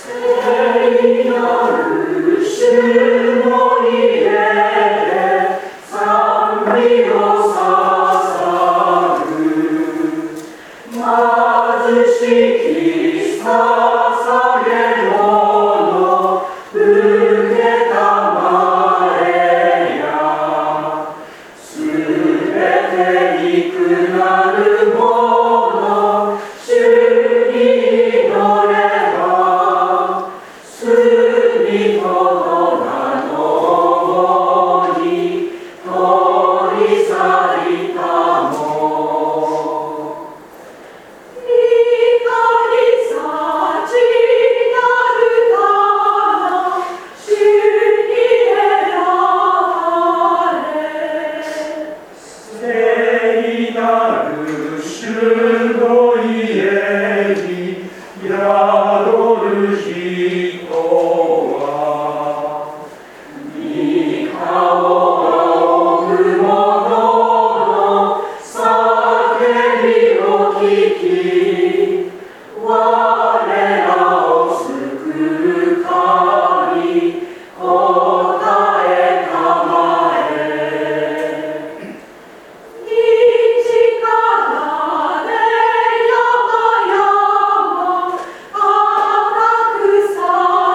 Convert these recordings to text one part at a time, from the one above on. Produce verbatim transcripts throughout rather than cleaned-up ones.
聖なる主の家で賛美を捧ぐ貧しき捧げ物受けたまえやすべて憎なる者主に祈れば罪とが共に取り去りたも光さちなるから主に選ばれ聖なる主の家に宿る人は御顔を仰ぐ者の叫びを聞き我らを救う神答えたまえ道からで山々高く支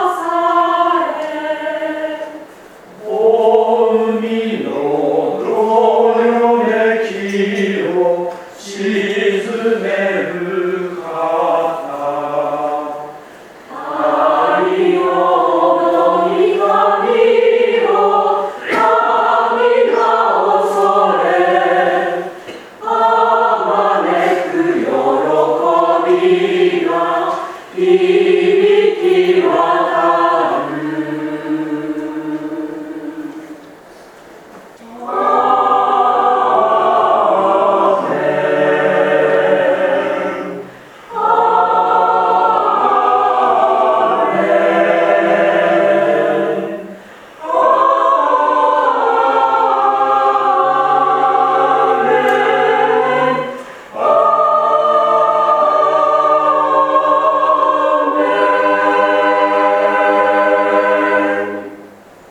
え大海のどよめきを沈める方太陽の御神を神が恐れあまねく喜びが響き渡る